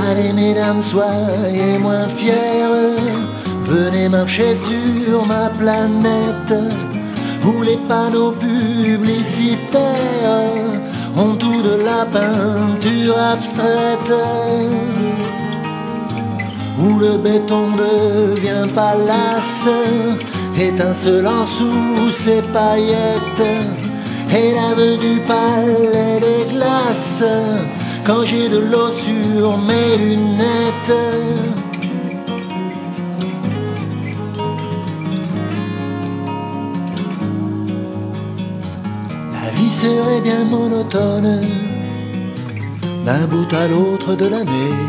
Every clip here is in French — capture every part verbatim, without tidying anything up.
Allez mesdames, soyez moins fiers, venez marcher sur ma planète, où les panneaux publicitaires ont tout de la peinture abstraite, où le béton devient palace, étincelant sous ses paillettes, et l'avenue palais des glaces, quand j'ai de l'eau sur mes lunettes. La vie serait bien monotone, d'un bout à l'autre de l'année,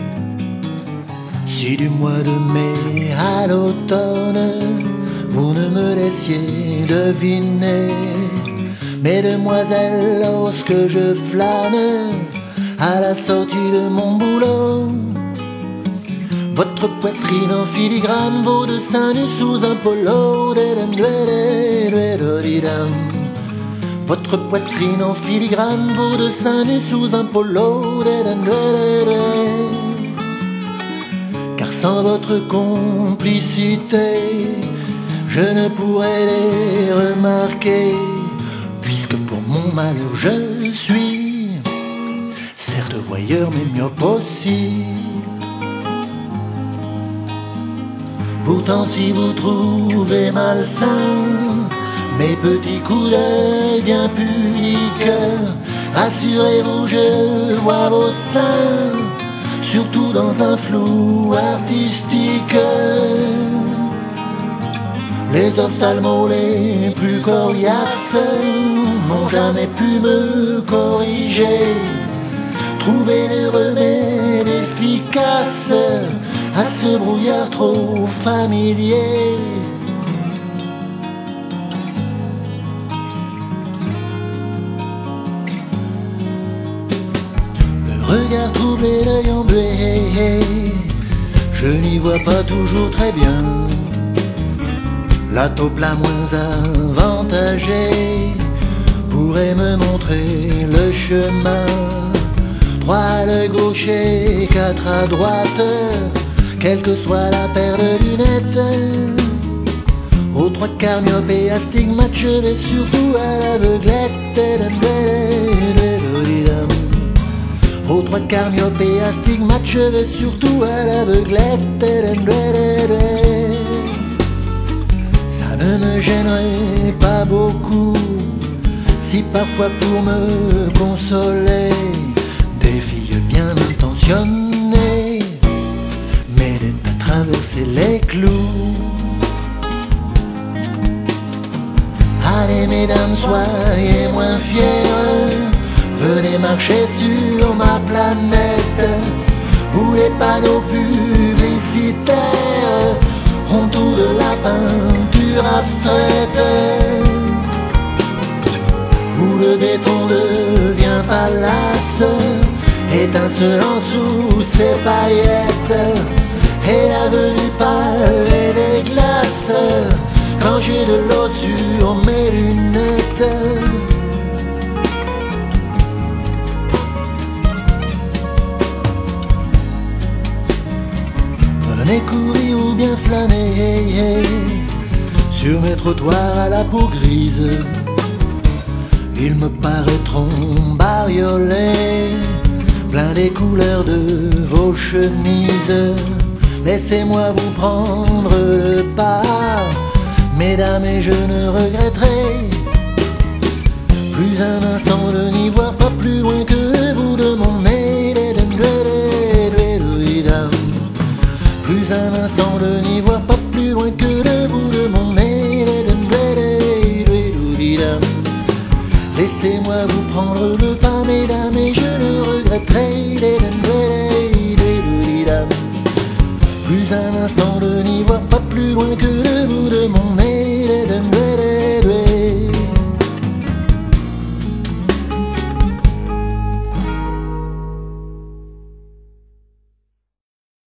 si du mois de mai à l'automne, vous ne me laissiez deviner, mesdemoiselles, lorsque je flâne à la sortie de mon boulot, votre poitrine en filigrane, vos deux seins nus sous un polo, votre poitrine en filigrane, vos deux seins nus sous un polo, car sans votre complicité, je ne pourrais les remarquer, puisque pour mon malheur je suis certes voyeur mais myope aussi. Pourtant si vous trouvez malsain mes petits coups d'œil bien pudiques, rassurez-vous, je vois vos seins, surtout dans un flou artistique. Les ophtalmos les plus coriaces n'ont jamais pu me corriger, trouver des remèdes efficaces à ce brouillard trop familier. Le regard troublé, l'œil embué, je n'y vois pas toujours très bien. La taupe la moins avantagée pourrait me montrer le chemin. Trois à l'œil gauche et quatre à droite, quelle que soit la paire de lunettes. Aux trois quarts myope et astigmate, je vais surtout à l'aveuglette. Aux trois quarts myope et astigmate, je vais surtout à l'aveuglette. Ça ne me gênerait pas beaucoup si parfois pour me consoler des filles bien intentionnées m'aident à traverser les clous. Allez mesdames, soyez moins fiers, venez marcher sur ma planète, où les panneaux publicitaires ont tout de la peinture abstraite, où le béton devient palace, étincelant sous ses paillettes, et l'avenue palais des glaces, quand j'ai de l'eau sur mes lunettes. Venez courir ou bien flâner sur mes trottoirs à la peau grise, ils me paraîtront bariolés, plein des couleurs de vos chemises. Laissez-moi vous prendre le pas, mesdames, et je ne regretterai plus un instant de n'y voir pas plus loin que vous de mon nez. Plus un instant de n'y voir pas plus loin que le bout de mon nez. Laissez-moi vous prendre le pas, mesdames, et je ne regretterai plus un instant de n'y voir pas plus loin que